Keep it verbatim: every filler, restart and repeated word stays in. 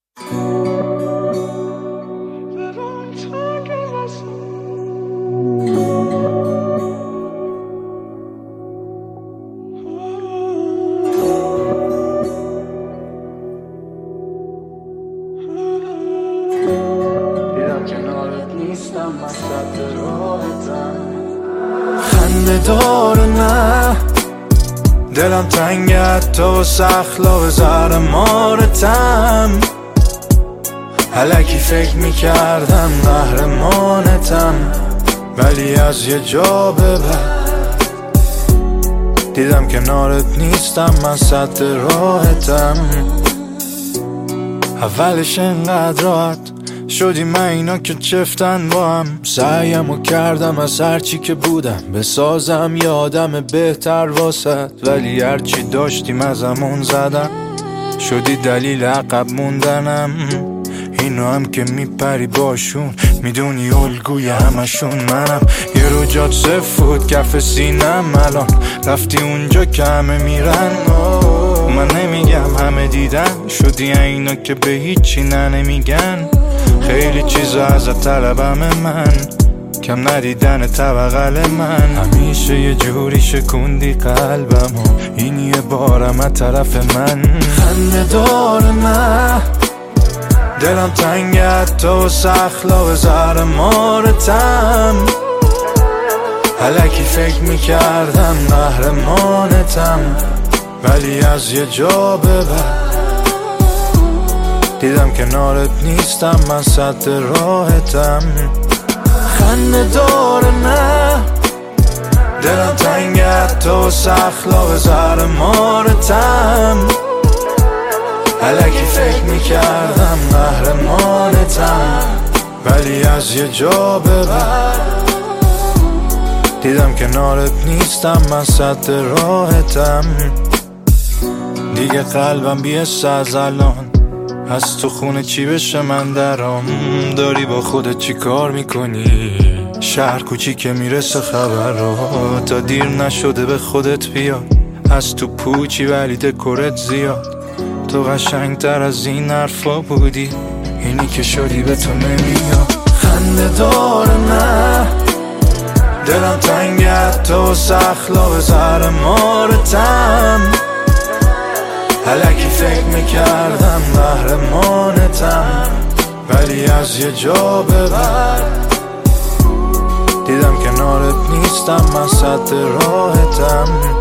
خنده داره نه دلم تنگت تو سخلا به زهر مارتم الکی فکر میکردم قهرمانتم ولی از یه جا به بعد دیدم کنارت نیستم من سد راحتم اولش انقدر راحت شدی من اینا که چفتن با هم سعیمو کردم از هرچی که بودم بسازم یه آدم بهتر واسد ولی هرچی داشتیم ازمون زدم شدی دلیل عقب موندنم اینو هم که میپری باشون میدونی الگوی همشون منم یه رو جات سفود کف سینم الان رفتی اونجا که همه میرن من نمیگم همه دیدن شدی اینا که به هیچی نه نمیگن خیلی چیزا ازت طلبم من کم ندیدن طبقل من همیشه یه جوری شکوندی قلبم و این یه بارم از طرف من خنده داره نه دلم تنگت تو سخلا به زهر مارتم الکی فکر میکردم قهرمانتم ولی از یه جا به بعد دیدم کنارت نیستم من سد راحتم خنده داره نه دلم تنگت تو سخلا به زهر مارتم الکی فکر میکردم قهرمانتم ولی از یه جا به بعد دیدم کنارت نیستم من سد راحتم دیگه قلبم بیست از الان از تو خونه چی بشه من درام داری با خودت چی کار میکنی شهر کوچی که میرسه خبر رو تا دیر نشده به خودت بیاد از تو پوچی ولی دکورت زیاد تو قشنگ تر از این حرفا بودی اینی که شدی به تو نمیاد خنده داره نه دلم تنگت تو سخلا به زهر مارتم الکی فکر میکردم قهرمانتم ولی از یه جا به بعد دیدم کنارت نیستم من سد راحتم